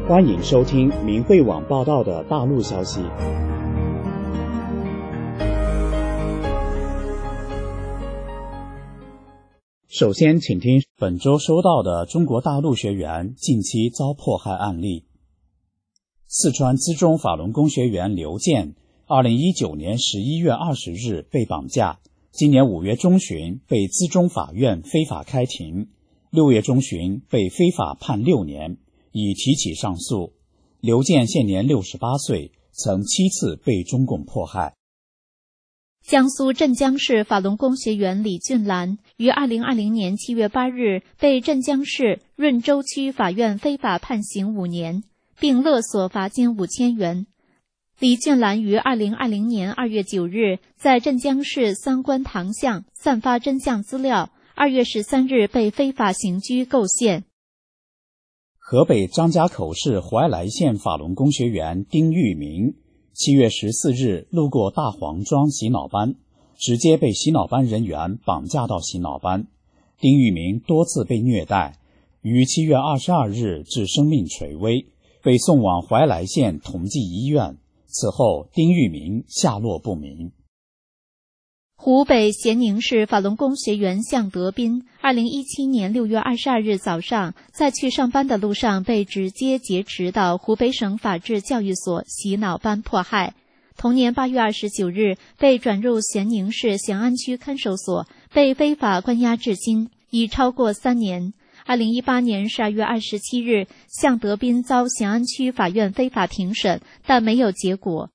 欢迎收听明慧网报道的大陆消息。首先请听本周收到的中国大陆学员近期遭迫害案例。四川资中法轮功学员刘健2019年11月20日被绑架，今年5月中旬被资中法院非法开庭，6月中旬被非法判6年，已提起上诉。刘健现年68岁，曾7次被中共迫害。 江苏镇江市法轮功学员李俊兰于2020年7月8日被镇江市润州区法院非法判刑5年，并勒索罚金5000元。李俊兰于2020年2月9日在镇江市三官塘巷散发真相资料，2月13日被非法刑拘构陷。 河北张家口市怀来县法轮功学员丁玉明7月14日路过大黄庄洗脑班，直接被洗脑班人员绑架到洗脑班。丁玉明多次被虐待，于7月22日致生命垂危，被送往怀来县同济医院。此后丁玉明下落不明。 湖北咸宁市法轮功学员向德斌2017年6月22日早上在去上班的路上被直接劫持到湖北省法治教育所洗脑班迫害，同年8月29日被转入咸宁市咸安区看守所，被非法关押至今，已超过3年。2018年12月27日，向德斌遭咸安区法院非法庭审，但没有结果。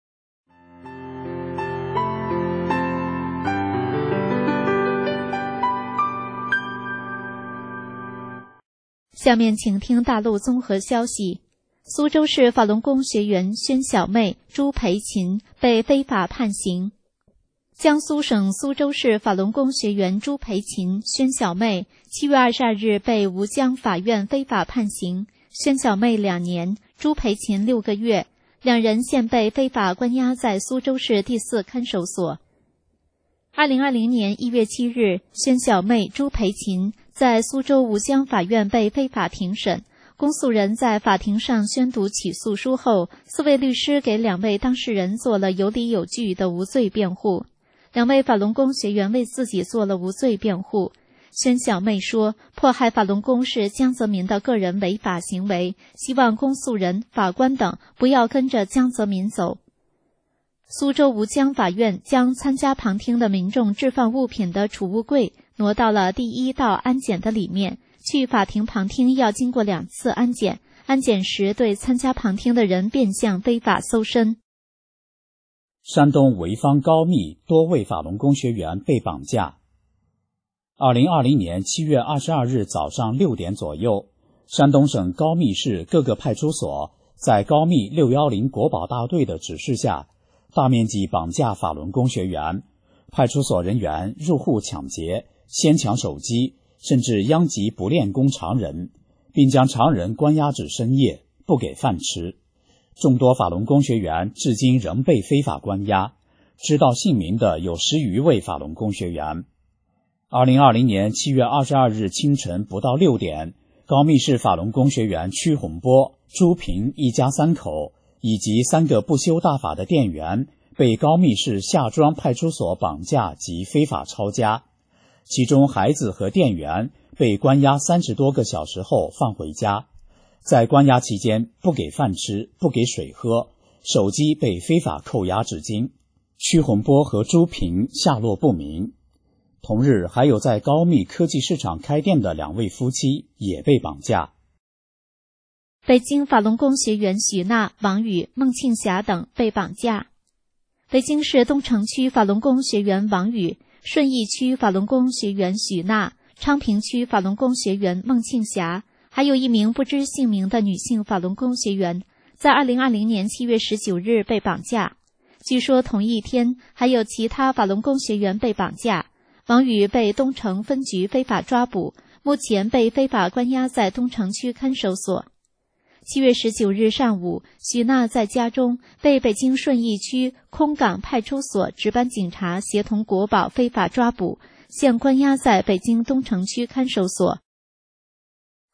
下面请听大陆综合消息。苏州市法轮功学员宣小妹、朱培琴被非法判刑。江苏省苏州市法轮功学员朱培琴、宣小妹7月22日被吴江法院非法判刑，宣小妹2年，朱培琴6个月，两人现被非法关押在苏州市第4看守所。2020年1月7日，宣小妹、朱培琴在苏州吴江法院被非法庭审，公诉人在法庭上宣读起诉书后，4位律师给2位当事人做了有理有据的无罪辩护。2位法轮功学员为自己做了无罪辩护。宣小妹说，迫害法轮功是江泽民的个人违法行为，希望公诉人、法官等不要跟着江泽民走。苏州吴江法院将参加旁听的民众置放物品的储物柜挪到了第1道安检的里面，去法庭旁听要经过2次安检，安检时对参加旁听的人变相非法搜身。 山东潍坊高密多位法轮功学员被绑架。2020年7月22日早上6点左右，山东省高密市各个派出所在高密610国保大队的指示下，大面积绑架法轮功学员，派出所人员入户抢劫，先抢手机，甚至殃及不练功常人，并将常人关押至深夜，不给饭吃。众多法轮功学员至今仍被非法关押，知道姓名的有10余位法轮功学员。2020年7月22日清晨不到6点，高密市法轮功学员曲洪波、朱平一家3口以及3个不修大法的店员被高密市夏庄派出所绑架及非法抄家，其中孩子和店员被关押30多个小时后放回家，在关押期间不给饭吃，不给水喝，手机被非法扣押至今。曲洪波和朱平下落不明。同日，还有在高密科技市场开店的2位夫妻也被绑架。 北京法轮功学员许娜、王宇、孟庆霞等被绑架。北京市东城区法轮功学员王宇、顺义区法轮功学员许娜、昌平区法轮功学员孟庆霞，还有1名不知姓名的女性法轮功学员，在2020年7月19日被绑架。据说同一天还有其他法轮功学员被绑架。王宇被东城分局非法抓捕，目前被非法关押在东城区看守所。7月19日上午，许娜在家中被北京顺义区空港派出所值班警察协同国保非法抓捕，现关押在北京东城区看守所。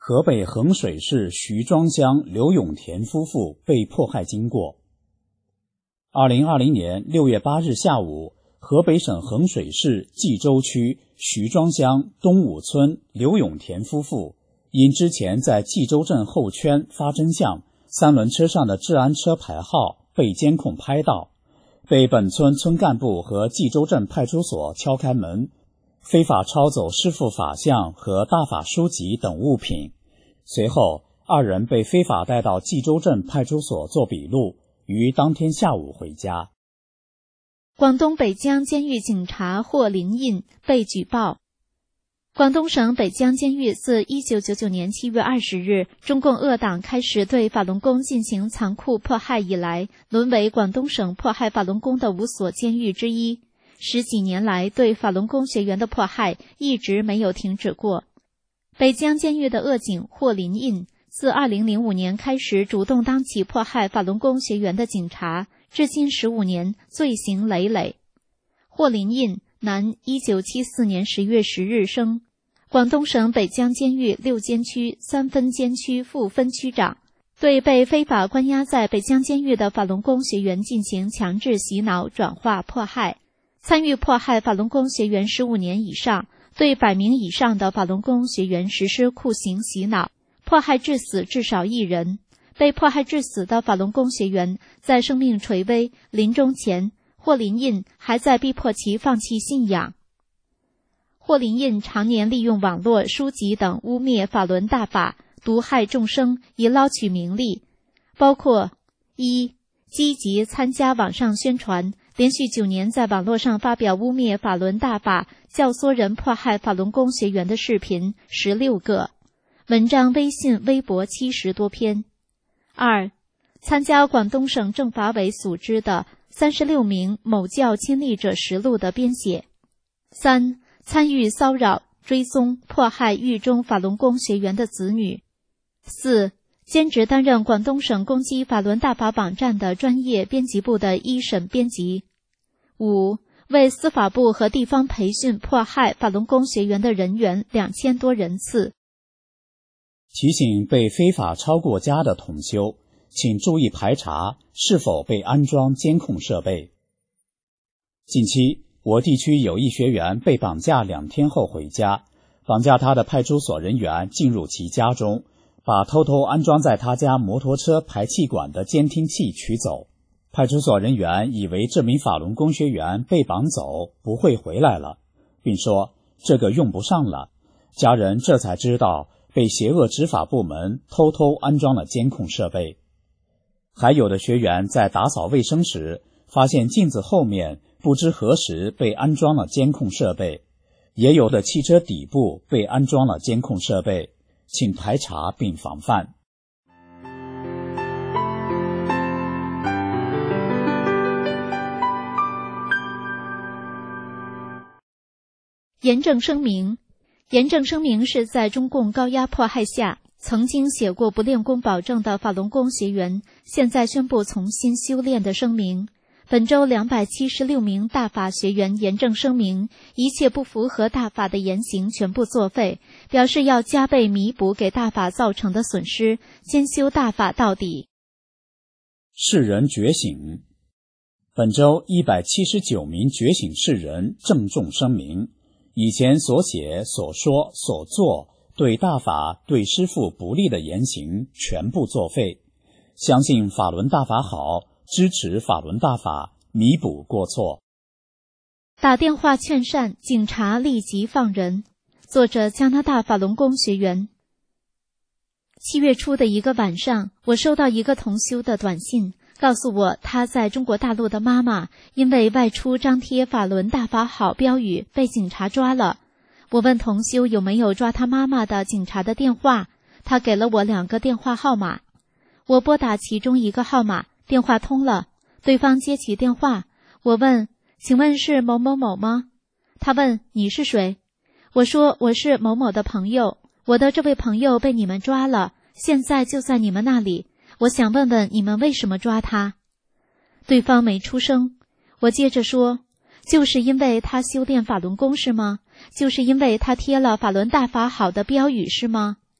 河北衡水市徐庄乡刘永田夫妇被迫害经过。2020年6月8日下午，河北省衡水市冀州区徐庄乡东武村刘永田夫妇因之前在冀州镇后圈发真相3轮车上的治安车牌号被监控拍到，被本村村干部和冀州镇派出所敲开门，非法抄走师父法像和大法书籍等物品。随后2人被非法带到冀州镇派出所做笔录，于当天下午回家。 广东北江监狱警察霍林印被举报。广东省北江监狱自1999年7月20日中共恶党开始对法轮功进行残酷迫害以来，沦为广东省迫害法轮功的5所监狱之一。10几年来，对法轮功学员的迫害一直没有停止过。北江监狱的恶警霍林印自2005年开始主动当起迫害法轮功学员的警察，至今15年，罪行累累。霍林印，男，1974年10月10日生，广东省北江监狱6监区3分监区副分区长，对被非法关押在北江监狱的法轮功学员进行强制洗脑、转化、迫害。参与迫害法轮功学员15年以上，对100名以上的法轮功学员实施酷刑洗脑，迫害致死至少1人。被迫害致死的法轮功学员在生命垂危、临终前，霍林印还在逼迫其放弃信仰。霍林印常年利用网络、书籍等污蔑法轮大法，毒害众生，以捞取名利，包括1. 积极参加网上宣传，连续9年在网络上发表污蔑法轮大法、教唆人迫害法轮功学员的视频16个，文章微信、微博70多篇。2. 参加广东省政法委组织的36名某教亲历者实录的编写。3. 参与骚扰、追踪、迫害狱中法轮功学员的子女。4. 兼职担任广东省攻击法轮大法网站的专业编辑部的一审编辑。5. 为司法部和地方培训迫害法轮功学员的人员2000多人次。 提醒被非法抄过家的同修，请注意排查是否被安装监控设备。近期，我地区有一学员被绑架2天后回家，绑架他的派出所人员进入其家中，把偷偷安装在他家摩托车排气管的监听器取走。派出所人员以为这名法轮功学员被绑走不会回来了，并说这个用不上了。家人这才知道被邪恶执法部门偷偷安装了监控设备。还有的学员在打扫卫生时，发现镜子后面不知何时被安装了监控设备，也有的汽车底部被安装了监控设备，请排查并防范。 严正声明。严正声明是在中共高压迫害下曾经写过不练功保证的法轮功学员，现在宣布重新修炼的声明。本周276名大法学员严正声明，一切不符合大法的言行全部作废，表示要加倍弥补给大法造成的损失，兼修大法到底。 世人觉醒。本周179名觉醒世人郑重声明，以前所写、所说、所做对大法、对师父不利的言行全部作废，相信法轮大法好，支持法轮大法，弥补过错。 打电话劝善，警察立即放人。作者加拿大法轮功学员。7月初的一个晚上，我收到一个同修的短信，告诉我他在中国大陆的妈妈因为外出张贴法轮大法好标语被警察抓了。我问同修有没有抓他妈妈的警察的电话，他给了我2个电话号码。我拨打其中一个号码，电话通了，对方接起电话，我问，请问是某某某吗？他问，你是谁？我说，我是某某的朋友，我的这位朋友被你们抓了，现在就在你们那里，我想问问你们为什么抓他？对方没出声。我接着说，就是因为他修炼法轮功是吗？就是因为他贴了法轮大法好的标语是吗？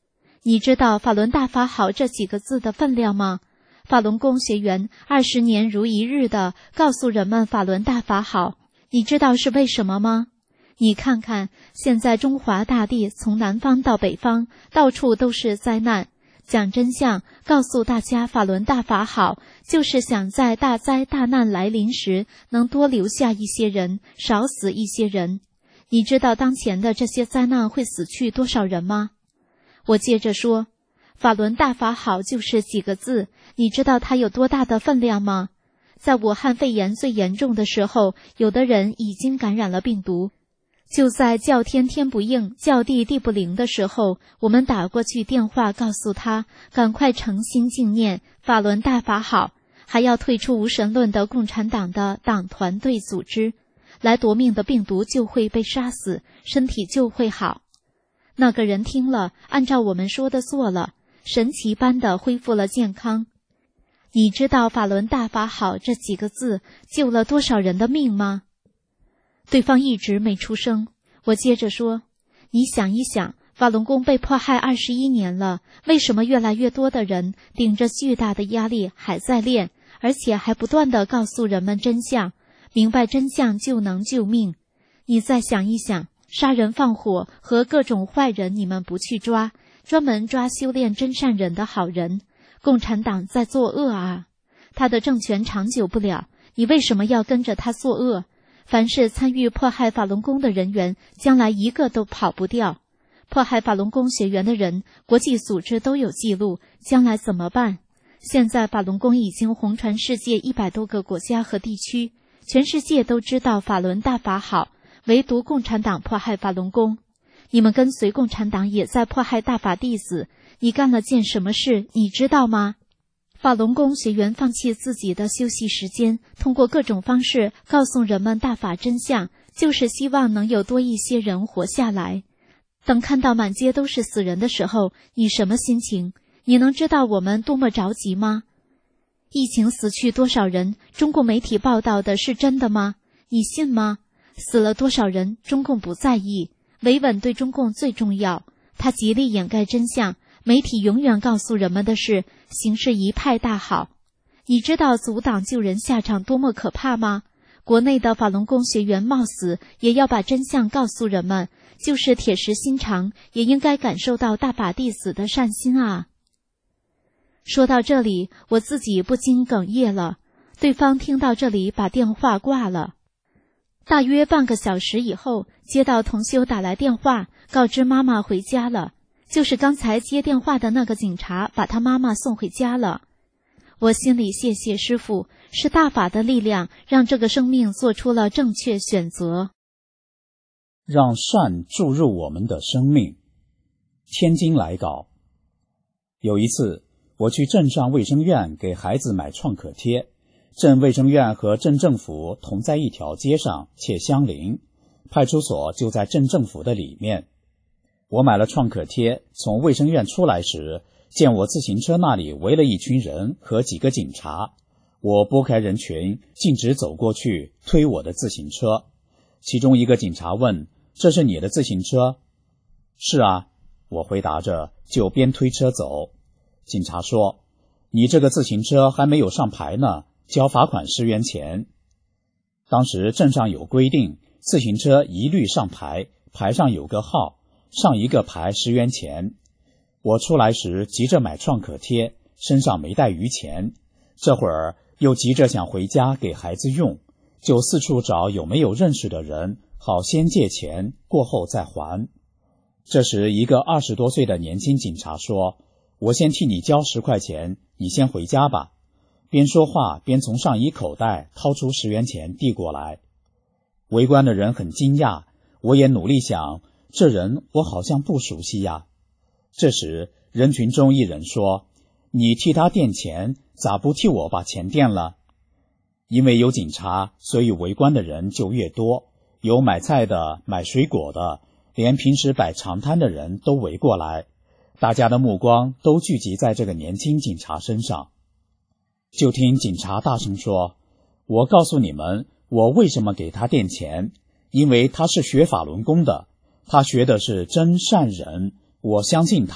你知道法轮大法好这几个字的分量吗？法轮功学员20年如一日地告诉人们法轮大法好，你知道是为什么吗？你看看，现在中华大地从南方到北方，到处都是灾难。讲真相，告诉大家法轮大法好，就是想在大灾大难来临时，能多留下一些人，少死一些人。你知道当前的这些灾难会死去多少人吗？我接着说，法轮大法好就是几个字，你知道它有多大的分量吗？在武汉肺炎最严重的时候，有的人已经感染了病毒。就在叫天天不应，叫地地不灵的时候，我们打过去电话告诉他，赶快诚心敬念，法轮大法好，还要退出无神论的共产党的党团队组织，来夺命的病毒就会被杀死，身体就会好。那个人听了，按照我们说的做了，神奇般的恢复了健康。你知道法轮大法好这几个字救了多少人的命吗？对方一直没出声，我接着说，你想一想，法轮功被迫害21年了，为什么越来越多的人顶着巨大的压力还在练，而且还不断地告诉人们真相，明白真相就能救命。你再想一想，杀人放火和各种坏人你们不去抓，专门抓修炼真善人的好人，共产党在作恶啊！他的政权长久不了，你为什么要跟着他作恶？凡是参与迫害法轮功的人员，将来一个都跑不掉。迫害法轮功学员的人，国际组织都有记录，将来怎么办？现在法轮功已经红传世界100多个国家和地区，全世界都知道法轮大法好，唯独共产党迫害法轮功。你们跟随共产党也在迫害大法弟子，你干了件什么事，你知道吗？法轮功学员放弃自己的休息时间，通过各种方式告诉人们大法真相，就是希望能有多一些人活下来。等看到满街都是死人的时候，你什么心情？你能知道我们多么着急吗？疫情死去多少人，中共媒体报道的是真的吗？你信吗？死了多少人，中共不在意，维稳对中共最重要，他极力掩盖真相，媒体永远告诉人们的是形势一派大好。你知道阻挡救人下场多么可怕吗？国内的法轮功学员冒死也要把真相告诉人们，就是铁石心肠，也应该感受到大法弟子的善心啊。说到这里，我自己不禁哽咽了。对方听到这里把电话挂了。大约半个小时以后，接到同修打来电话，告知妈妈回家了。就是刚才接电话的那个警察把他妈妈送回家了。我心里谢谢师父，是大法的力量让这个生命做出了正确选择。 让善注入我们的生命。天津来稿。有一次，我去镇上卫生院给孩子买创可贴，镇卫生院和镇政府同在一条街上，且相邻，派出所就在镇政府的里面。我买了创可贴，从卫生院出来时，见我自行车那里围了一群人和几个警察，我拨开人群，径直走过去推我的自行车。其中一个警察问：“这是你的自行车？”“是啊。”我回答着，就边推车走。警察说：“你这个自行车还没有上牌呢，交罚款10元钱。”当时镇上有规定，自行车一律上牌，牌上有个号，上一个牌10元钱。我出来时急着买创可贴，身上没带余钱，这会儿又急着想回家给孩子用，就四处找有没有认识的人，好先借钱，过后再还。这时一个20多岁的年轻警察说：“我先替你交10块钱，你先回家吧。”边说话边从上衣口袋掏出10元钱递过来。围观的人很惊讶，我也努力想，这人我好像不熟悉呀。这时人群中一人说：“你替他垫钱，咋不替我把钱垫了？”因为有警察，所以围观的人就越多，有买菜的，买水果的，连平时摆长摊的人都围过来，大家的目光都聚集在这个年轻警察身上。就听警察大声说：“我告诉你们，我为什么给他垫钱？因为他是学法轮功的，他学的是真善忍，我相信他，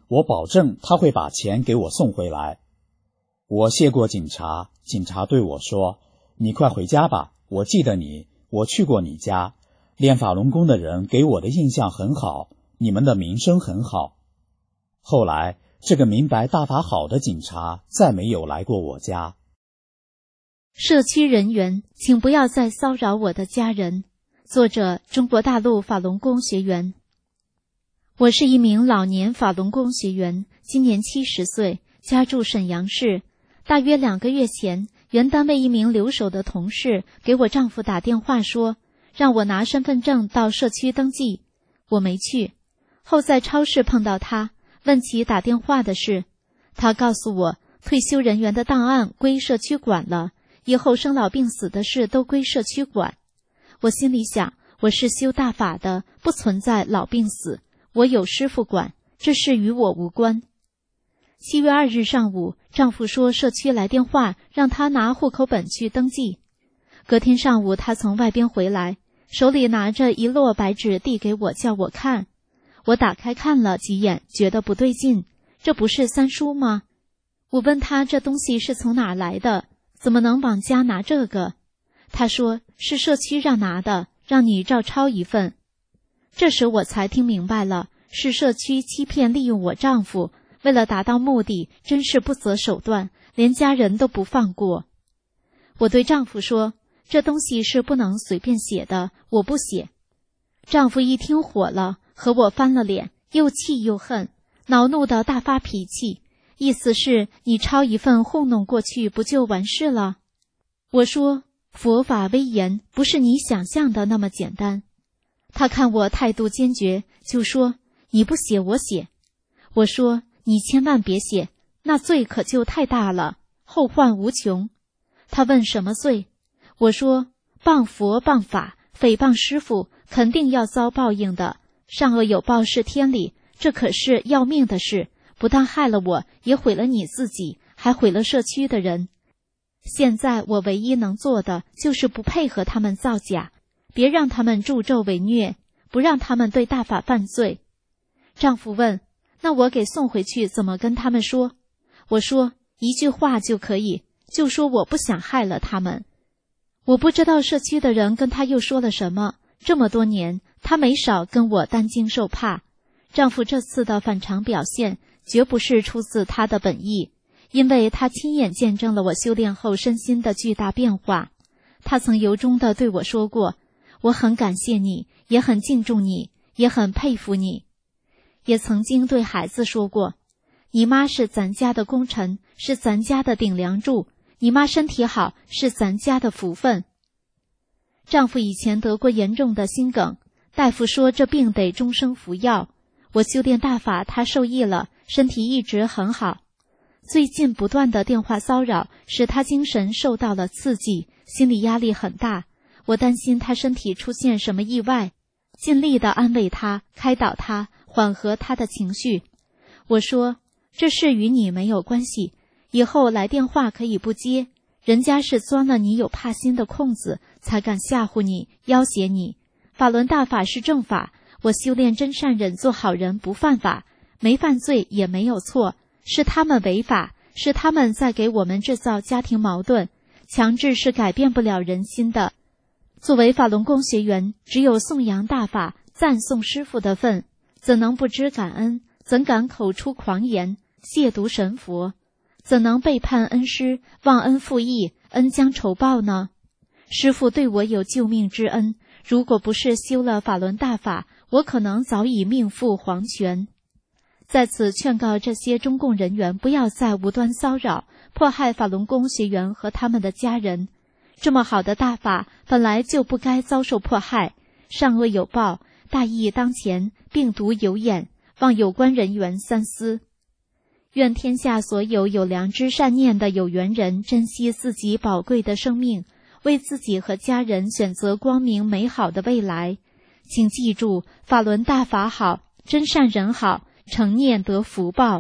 我保证他会把钱给我送回来。我谢过警察，警察对我说，你快回家吧，我记得你，我去过你家，练法轮功的人给我的印象很好，你们的名声很好。后来这个明白大法好的警察再没有来过我家。 社区人员，请不要再骚扰我的家人。作者：中国大陆法轮功学员。我是一名老年法轮功学员，今年70岁，家住沈阳市。大约2个月前，原单位一名留守的同事给我丈夫打电话说，让我拿身份证到社区登记。我没去。后在超市碰到他，问起打电话的事。他告诉我，退休人员的档案归社区管了，以后生老病死的事都归社区管。我心里想，我是修大法的，不存在老病死，我有师傅管，这事与我无关。7月2日上午，丈夫说社区来电话，让他拿户口本去登记。隔天上午，他从外边回来，手里拿着一摞白纸递给我，叫我看。我打开看了几眼，觉得不对劲，这不是三书吗？我问他这东西是从哪来的，怎么能往家拿这个？他说是社区让拿的，让你照抄一份。这时我才听明白了，是社区欺骗利用我丈夫，为了达到目的，真是不择手段，连家人都不放过。我对丈夫说，这东西是不能随便写的，我不写。丈夫一听火了，和我翻了脸，又气又恨，恼怒地大发脾气，意思是你抄一份糊弄过去不就完事了？我说，佛法威严不是你想象的那么简单。他看我态度坚决，就说，你不写我写。我说，你千万别写，那罪可就太大了，后患无穷。他问什么罪？我说，谤佛谤法，诽谤师父，肯定要遭报应的，善恶有报是天理，这可是要命的事，不但害了我，也毁了你自己，还毁了社区的人。现在我唯一能做的就是不配合他们造假，别让他们助纣为虐，不让他们对大法犯罪。丈夫问，那我给送回去怎么跟他们说？我说，一句话就可以，就说我不想害了他们。我不知道社区的人跟他又说了什么，这么多年，他没少跟我担惊受怕。丈夫这次的反常表现，绝不是出自他的本意，因为他亲眼见证了我修炼后身心的巨大变化。他曾由衷地对我说过，我很感谢你，也很敬重你，也很佩服你。也曾经对孩子说过，你妈是咱家的功臣，是咱家的顶梁柱，你妈身体好是咱家的福分。丈夫以前得过严重的心梗，大夫说这病得终生服药。我修炼大法，他受益了，身体一直很好。最近不断的电话骚扰，使他精神受到了刺激，心理压力很大。我担心他身体出现什么意外，尽力的安慰他，开导他，缓和他的情绪。我说，这事与你没有关系，以后来电话可以不接，人家是钻了你有怕心的空子，才敢吓唬你，要挟你。法轮大法是正法，我修炼真善忍，做好人不犯法，没犯罪也没有错，是他们违法，是他们在给我们制造家庭矛盾，强制是改变不了人心的。作为法轮功学员，只有颂扬大法，赞颂师父的份，怎能不知感恩？怎敢口出狂言，亵渎神佛？怎能背叛恩师，忘恩负义，恩将仇报呢？师父对我有救命之恩，如果不是修了法轮大法，我可能早已命赴黄泉。在此劝告这些中共人员，不要再无端骚扰、迫害法轮功学员和他们的家人。这么好的大法本来就不该遭受迫害，善恶有报，大义当前，病毒有眼，望有关人员三思。愿天下所有有良知善念的有缘人珍惜自己宝贵的生命，为自己和家人选择光明美好的未来。请记住，法轮大法好，真善人好，诚念得福报。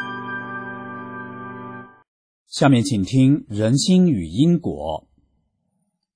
下面请听人心与因果。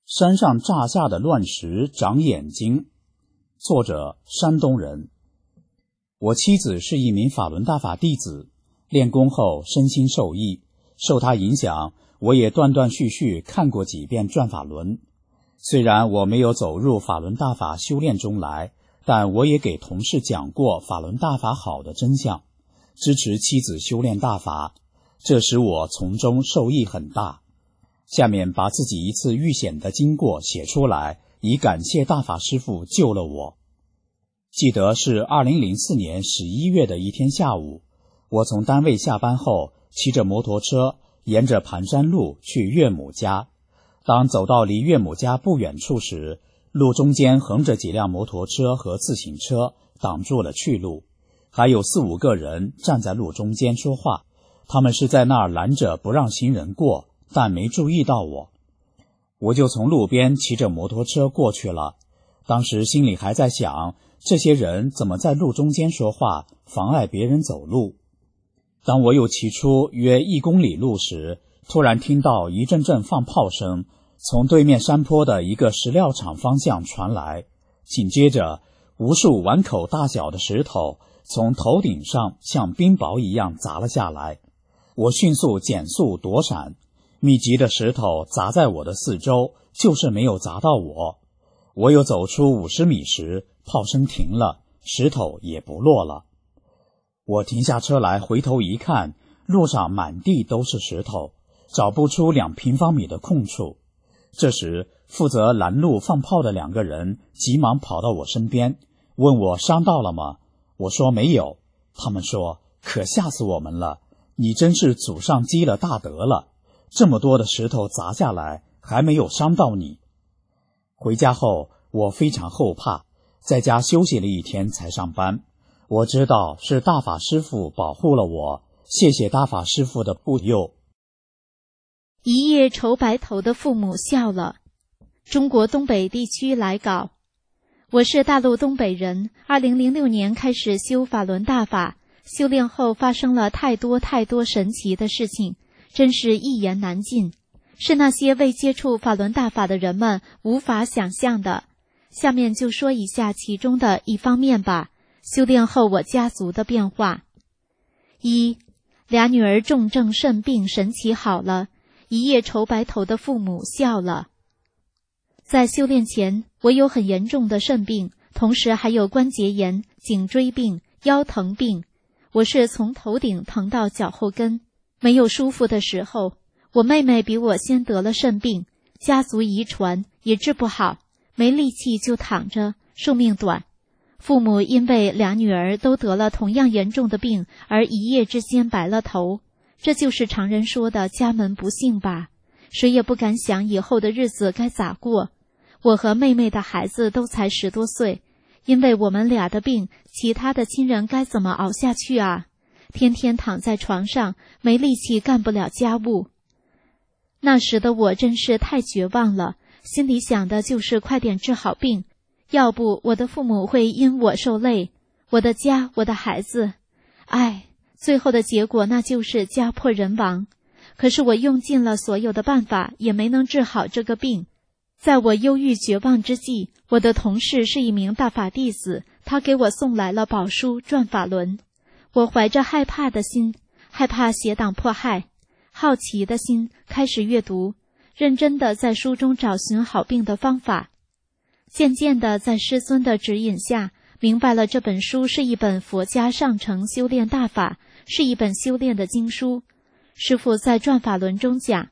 山上炸下的乱石长眼睛。作者山东人。我妻子是一名法轮大法弟子，练功后身心受益，受她影响，我也断断续续看过几遍转法轮。虽然我没有走入法轮大法修炼中来，但我也给同事讲过法轮大法好的真相，支持妻子修炼大法，这使我从中受益很大。下面把自己一次遇险的经过写出来，以感谢大法师父救了我。记得是2004年11月的一天下午，我从单位下班后，骑着摩托车沿着盘山路去岳母家。当走到离岳母家不远处时，路中间横着几辆摩托车和自行车，挡住了去路，还有4、5个人站在路中间说话，他们是在那儿拦着不让行人过，但没注意到我。我就从路边骑着摩托车过去了，当时心里还在想，这些人怎么在路中间说话，妨碍别人走路。当我又骑出约1公里路时，突然听到一阵阵放炮声从对面山坡的一个石料场方向传来，紧接着无数碗口大小的石头从头顶上像冰雹一样砸了下来。我迅速减速躲闪，密集的石头砸在我的四周，就是没有砸到我。我又走出50米时，炮声停了，石头也不落了。我停下车来，回头一看，路上满地都是石头，找不出2平方米的空处。这时负责拦路放炮的2个人急忙跑到我身边，问我伤到了吗？我说没有。他们说，可吓死我们了，你真是祖上积了大德了，这么多的石头砸下来还没有伤到你。回家后我非常后怕，在家休息了1天才上班。我知道是大法师父保护了我，谢谢大法师父的护佑。 一夜愁白头的父母笑了。中国东北地区来稿，我是大陆东北人，2006年开始修法轮大法，修炼后发生了太多神奇的事情，真是一言难尽，是那些未接触法轮大法的人们无法想象的。下面就说一下其中的一方面吧。修炼后我家族的变化。1. 俩女儿重症肾病神奇好了，一夜愁白头的父母笑了。在修炼前，我有很严重的肾病，同时还有关节炎、颈椎病、腰疼病，我是从头顶疼到脚后跟，没有舒服的时候。我妹妹比我先得了肾病，家族遗传，也治不好，没力气就躺着，寿命短。父母因为俩女儿都得了同样严重的病，而一夜之间白了头，这就是常人说的家门不幸吧。谁也不敢想以后的日子该咋过。我和妹妹的孩子都才10多岁，因为我们俩的病，其他的亲人该怎么熬下去啊？天天躺在床上，没力气干不了家务。那时的我真是太绝望了，心里想的就是快点治好病，要不我的父母会因我受累，我的家，我的孩子。最后的结果那就是家破人亡。可是我用尽了所有的办法，也没能治好这个病。在我忧郁绝望之际，我的同事是一名大法弟子，他给我送来了宝书《转法轮》。我怀着害怕的心，害怕邪党迫害，好奇的心开始阅读，认真地在书中找寻好病的方法。渐渐地在师尊的指引下，明白了这本书是一本佛家上乘修炼大法，是一本修炼的经书。师父在《转法轮》中讲，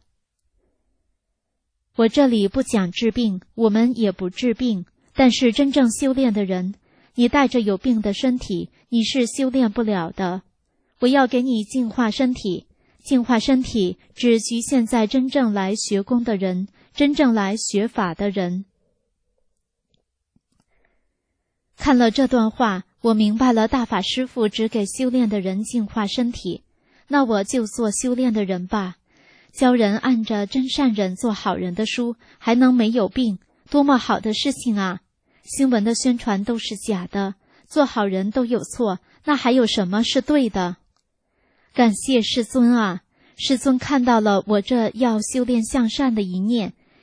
我这里不讲治病，我们也不治病，但是真正修炼的人，你带着有病的身体，你是修炼不了的。我要给你净化身体，净化身体只局限在真正来学功的人，真正来学法的人。看了这段话，我明白了大法师父只给修炼的人净化身体，那我就做修炼的人吧。教人按着真善忍做好人的书，还能没有病，多么好的事情啊！新闻的宣传都是假的，做好人都有错，那还有什么是对的？感谢师尊啊！师尊看到了我这要修炼向善的一念，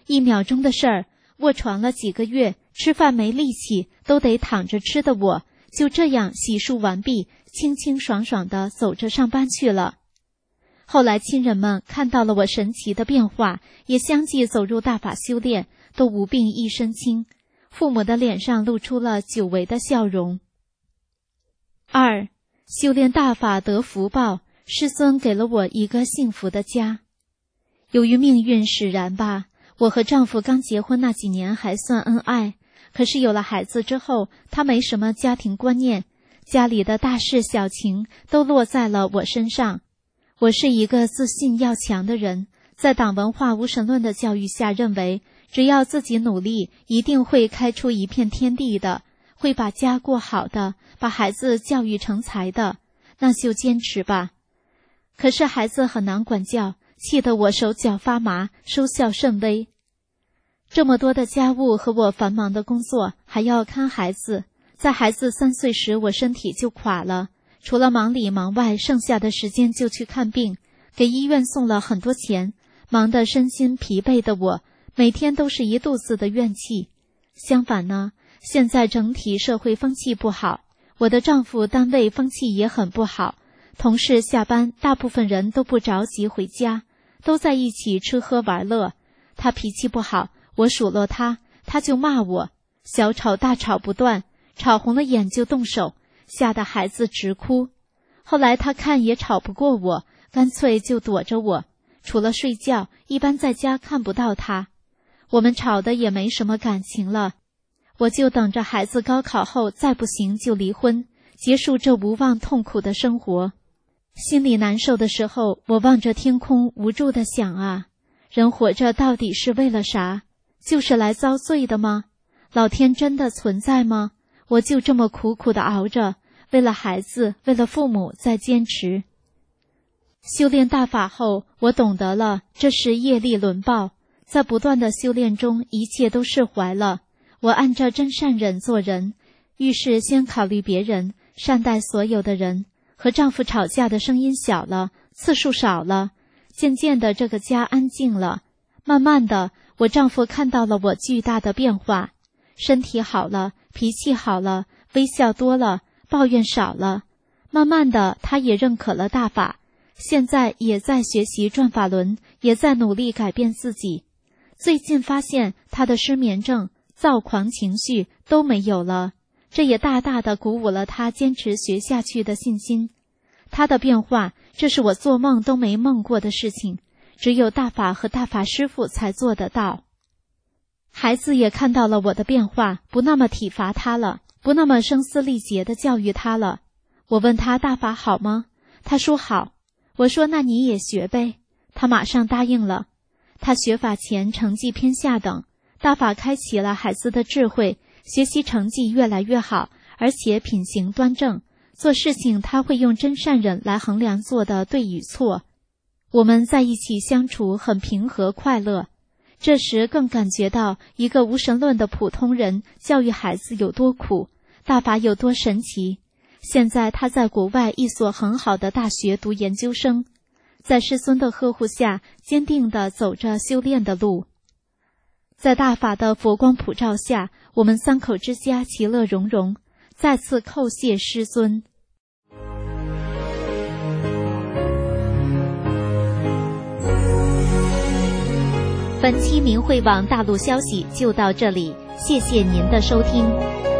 1秒钟的事儿，卧床了几个月，吃饭没力气，都得躺着吃的我，就这样洗漱完毕，清清爽爽地走着上班去了。后来亲人们看到了我神奇的变化，也相继走入大法修炼，都无病一身轻，父母的脸上露出了久违的笑容。2. 修炼大法得福报，师尊给了我一个幸福的家。由于命运使然吧，我和丈夫刚结婚那几年还算恩爱，可是有了孩子之后，他没什么家庭观念，家里的大事小情都落在了我身上。我是一个自信要强的人，在党文化无神论的教育下，认为只要自己努力，一定会开出一片天地的，会把家过好的，把孩子教育成才的，那就坚持吧。可是孩子很难管教，气得我手脚发麻，收效甚微。这么多的家务和我繁忙的工作，还要看孩子，在孩子3岁时，我身体就垮了，除了忙里忙外，剩下的时间就去看病，给医院送了很多钱，忙得身心疲惫的我，每天都是一肚子的怨气。相反呢，现在整体社会风气不好，我的丈夫单位风气也很不好，同事下班大部分人都不着急回家，都在一起吃喝玩乐。他脾气不好，我数落他，他就骂我，小吵大吵不断，吵红了眼就动手，吓得孩子直哭。后来他看也吵不过我，干脆就躲着我，除了睡觉，一般在家看不到他。我们吵得也没什么感情了，我就等着孩子高考后再不行就离婚，结束这无望痛苦的生活。心里难受的时候，我望着天空，无助地想啊，人活着到底是为了啥？就是来遭罪的吗？老天真的存在吗？我就这么苦苦地熬着，为了孩子，为了父母在坚持。修炼大法后，我懂得了，这是业力轮报，在不断的修炼中，一切都释怀了。我按照真善忍做人，遇事先考虑别人，善待所有的人。和丈夫吵架的声音小了，次数少了，渐渐的这个家安静了。慢慢的，我丈夫看到了我巨大的变化，身体好了，脾气好了，微笑多了，抱怨少了。慢慢的，他也认可了大法，现在也在学习转法轮，也在努力改变自己。最近发现他的失眠症、躁狂情绪都没有了，这也大大的鼓舞了他坚持学下去的信心。他的变化，这是我做梦都没梦过的事情，只有大法和大法师父才做得到。孩子也看到了我的变化，不那么体罚他了，不那么声嘶力竭地教育他了。我问他大法好吗？他说好。我说那你也学呗。他马上答应了。他学法前成绩偏下等，大法开启了孩子的智慧，学习成绩越来越好，而且品行端正，做事情他会用真善忍来衡量做的对与错。我们在一起相处很平和快乐，这时更感觉到一个无神论的普通人教育孩子有多苦，大法有多神奇。现在他在国外一所很好的大学读研究生，在师尊的呵护下，坚定地走着修炼的路。在大法的佛光普照下，我们3口之家其乐融融，再次叩谢师尊。本期明慧网大陆消息就到这里，谢谢您的收听。